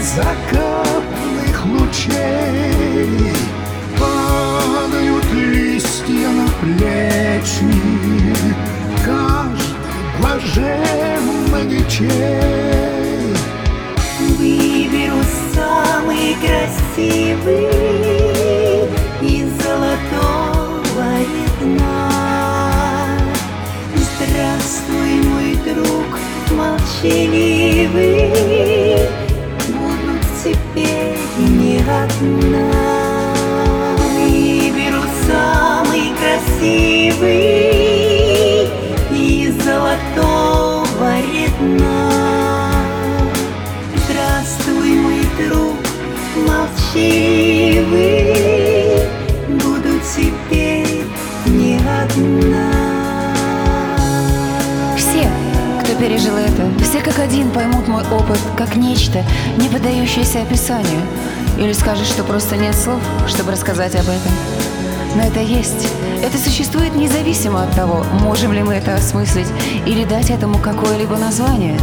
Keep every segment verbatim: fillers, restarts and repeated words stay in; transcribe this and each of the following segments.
закатных лучей падают листья на плечи каждый блаженный ничей. Выберу самый красивый из золотого редна. Здравствуй, мой друг молчаливый, буду теперь не одна. Выберу самый красивый из золотого редна. Здравствуй, мой друг молчаливый, буду теперь не одна. Все, кто пережил это, все как один поймут мой опыт как нечто, не поддающееся описанию. Или скажут, что просто нет слов, чтобы рассказать об этом. Но это есть. Это существует независимо от того, можем ли мы это осмыслить или дать этому какое-либо название.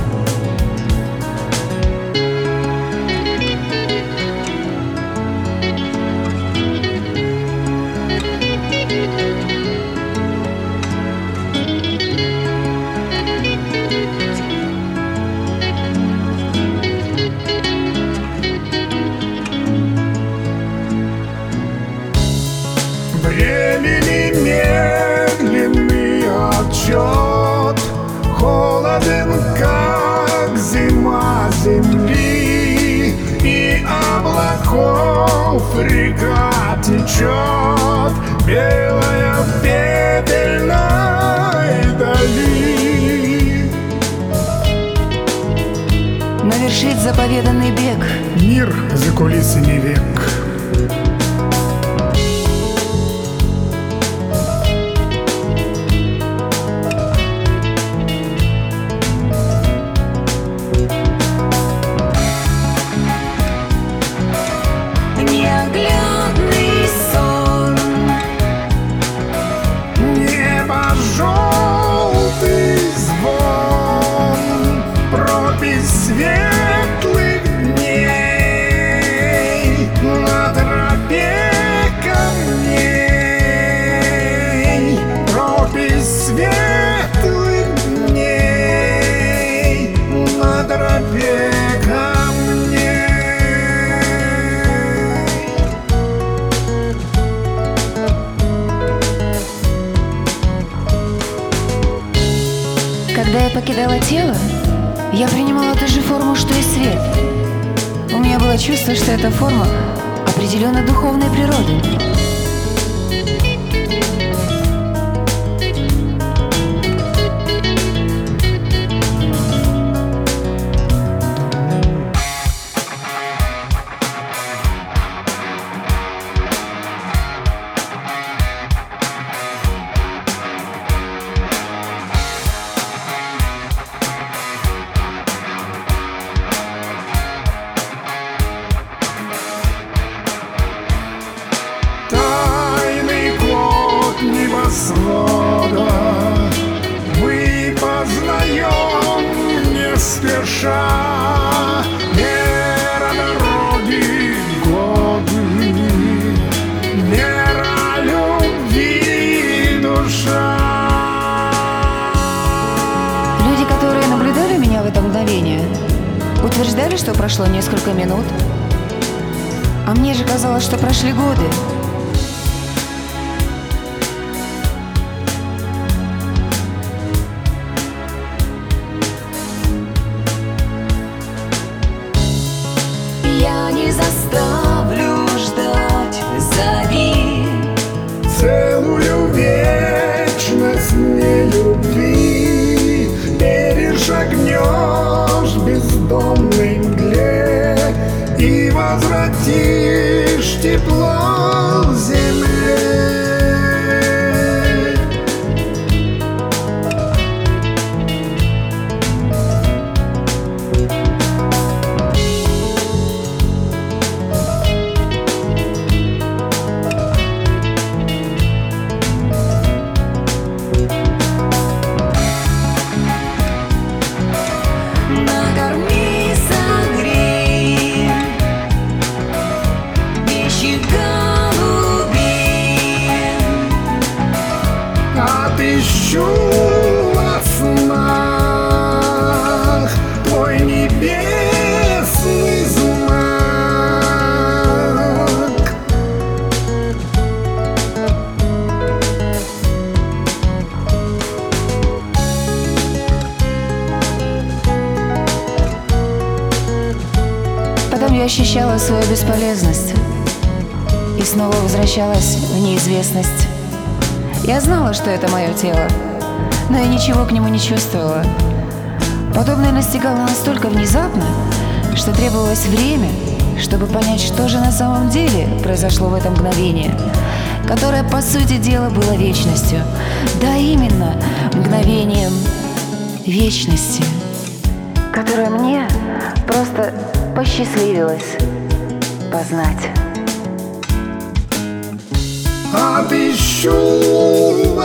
Времени медленный отчет, холоден, как зима земли, и облаков река течет, белая в пепельной дали. Навершит заповеданный бег. Мир за кулисами век. Неоглядный сон, Небо желтый звон, пропись светлых дней на тропе камней, пропись светлых дней на тропе камней. Когда я покидала тело, я принимала ту же форму, что и свет. У меня было чувство, что эта форма определенно духовной природы. Небосвода мы познаем не спеша, мера дороги годы, мера любви душа. Люди, которые наблюдали меня в это мгновение, утверждали, что прошло несколько минут, а мне же казалось, что прошли годы. я не заставлю ждать, зови. Целую вечность нелюбви перешагнешь бездомной мгле и возвратишь тепло земле. Накорми, согрей, ощущала свою бесполезность и снова возвращалась в неизвестность. Я знала, что это мое тело, но я ничего к нему не чувствовала. Подобное настигало настолько внезапно, что требовалось время, чтобы понять, что же на самом деле произошло в это мгновение, которое, по сути дела, было вечностью. Да, именно мгновением вечности, которое мне просто посчастливилось познать. Обещу